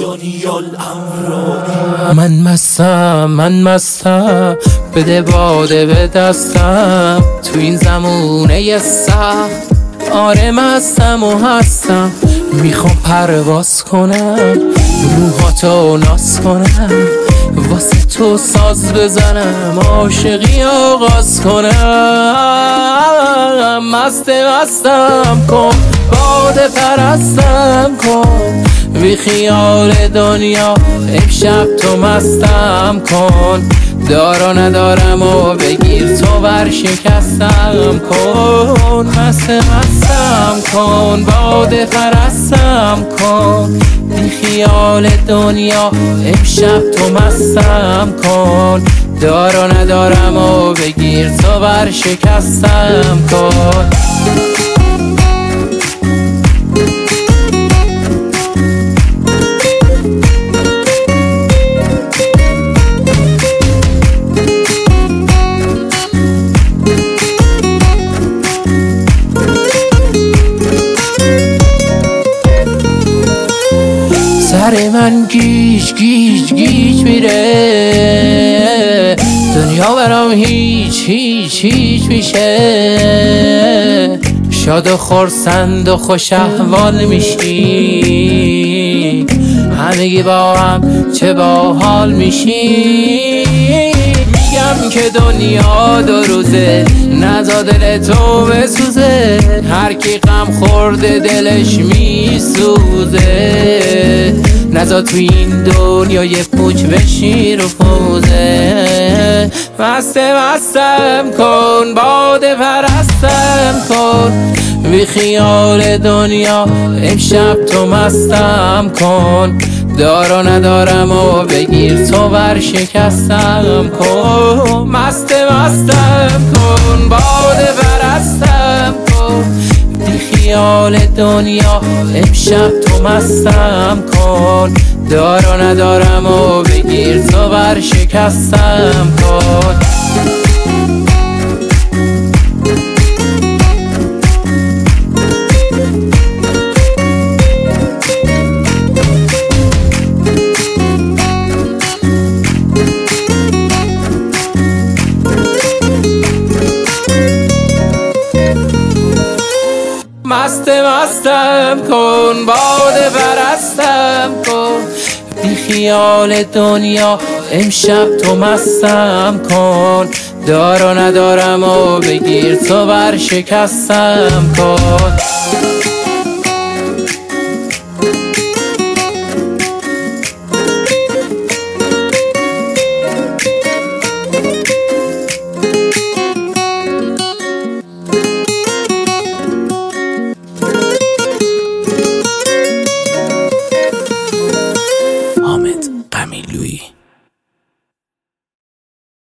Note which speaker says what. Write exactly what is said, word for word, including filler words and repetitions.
Speaker 1: دنیا الامر.
Speaker 2: من مستم من مستم بده باده به دستم تو این زمونه سخت. آره مستم و هستم میخوام پرواز کنم روحاتو ناز کنم واسه تو ساز بزنم عاشقی آغاز کنم. مست مستم کن باده پرستم کن بی خیال دنیا امشب تو مستم کن. دارا ندارم و بگیر تو بر شکستم کن. مست مستم کن باده پرستم کن بی خیال دنیا امشب تو مستم کن. دارا ندارم و بگیر تو بر شکستم کن. سر من گیج گیج گیج میره دنیا برام هیچ هیچ هیچ میشه. شاد و خرسند و خوش احوال میشی همگی با هم چه باحال میشی. میگم که دنیا دو روزه نزا دل تو بسوزه هر کی غم خورده دلش میسوزه. نزا تو این دنیا یه پوچ بشی رو پوزه. مست مستم کن باده پرستم کن بی خیال دنیا امشب تو مستم کن. دارا ندارم و بگیر تو بر شکستم کن. مست مستم کن باده پرستم کن بی خیال دنیا امشب تو مستم کن. دارا ندارم و بگیر تو بر شکستم کن. مست مستم کن باده پرستم کن بی خیال دنیا امشب تو مستم کن. دارا ندارم و بگیر تو بر شکستم کن.